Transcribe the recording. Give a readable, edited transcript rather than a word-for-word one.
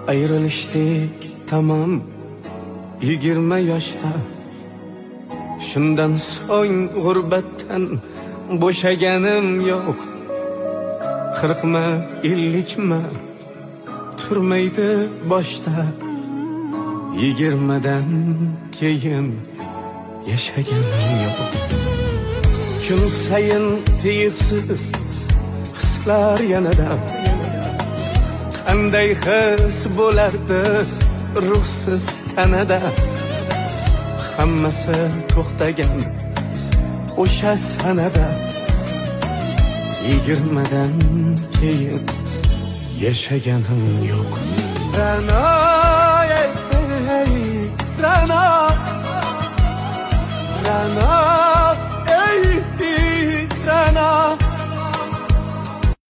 Ayrılıştık tamam 20 yaşta. Shundan so'ng g'urbatdan bo'shaganim yo'q. 40 50 turmaydi boshda. 20dan keyin yashaganim yo'q. Kun sayin tiysiz hislar yanada. Qanday his bo'lardi ruhsiz tanada. Hammasi to'xtagan o'sha sanada. 20dan keyin yashaganim yo'q.